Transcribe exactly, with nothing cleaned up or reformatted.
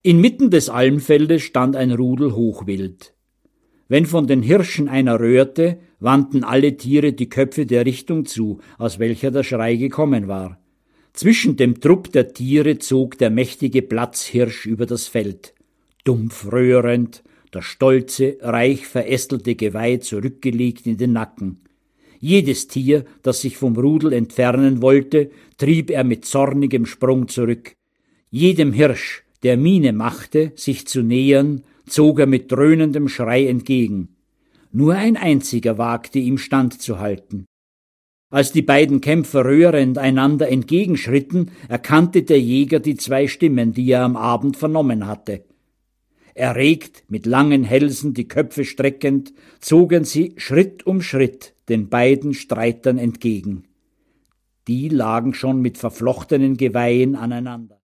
Inmitten des Almfeldes stand ein Rudel Hochwild. Wenn von den Hirschen einer röhrte, wandten alle Tiere die Köpfe der Richtung zu, aus welcher der Schrei gekommen war. Zwischen dem Trupp der Tiere zog der mächtige Platzhirsch über das Feld. Dumpf röhrend, das stolze, reich verästelte Geweih zurückgelegt in den Nacken. Jedes Tier, das sich vom Rudel entfernen wollte, trieb er mit zornigem Sprung zurück. Jedem Hirsch, der Miene machte, sich zu nähern, zog er mit dröhnendem Schrei entgegen. Nur ein einziger wagte, ihm Stand zu halten. Als die beiden Kämpfer röhrend einander entgegenschritten, erkannte der Jäger die zwei Stimmen, die er am Abend vernommen hatte. Erregt, mit langen Hälsen die Köpfe streckend, zogen sie Schritt um Schritt den beiden Streitern entgegen. Die lagen schon mit verflochtenen Geweihen aneinander.